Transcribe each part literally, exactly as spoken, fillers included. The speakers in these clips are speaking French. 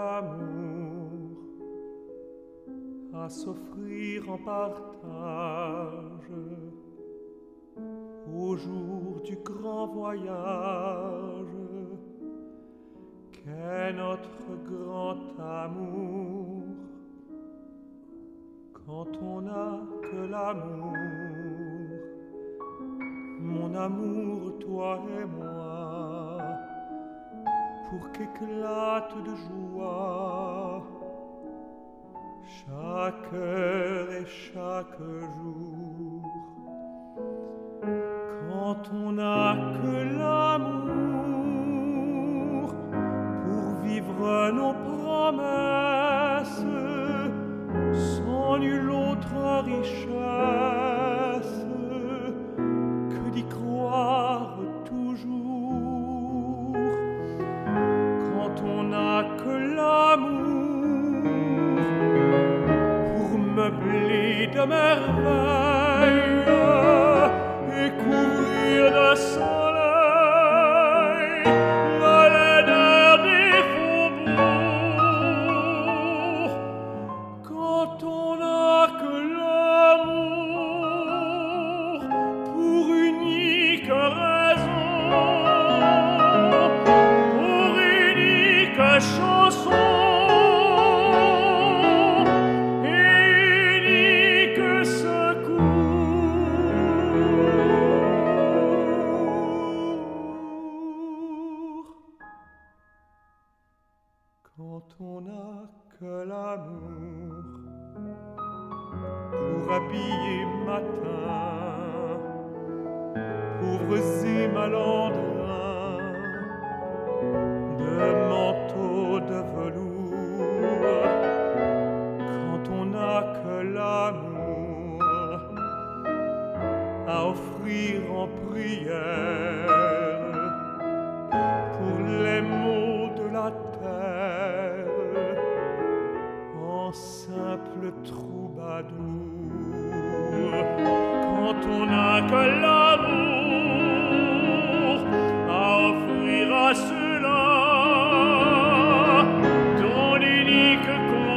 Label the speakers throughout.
Speaker 1: l'amour à s'offrir en partage au jour du grand voyage qu'est notre grand amour. Quand on n'a que l'amour, mon amour, toi et moi, pour qu'éclate de joie chaque heure et chaque jour. Quand on n'a que l'amour pour vivre nos promesses sans nulle autre richesse que d'y croire toujours. Quand on n'a que l'amour pour meubler de merveilles et couvrir de soleil la laideur des faubourgs. Quand on n'a que l'amour pour unique raison, pour unique chanson et unique secours. Quand on n'a que l'amour pour habiller matin pauvres et malandrins de manteaux de velours. Quand on n'a que l'amour à offrir en prière pour les maux de la terre en simple troubadour. Quand on n'a que l'amour à offrir à ceux-là dont l'unique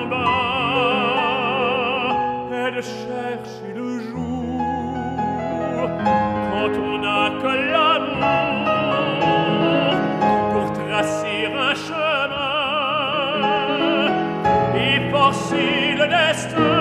Speaker 1: combat est de chercher le jour. Quand on n'a que l'amour pour tracer un chemin et forcer le destin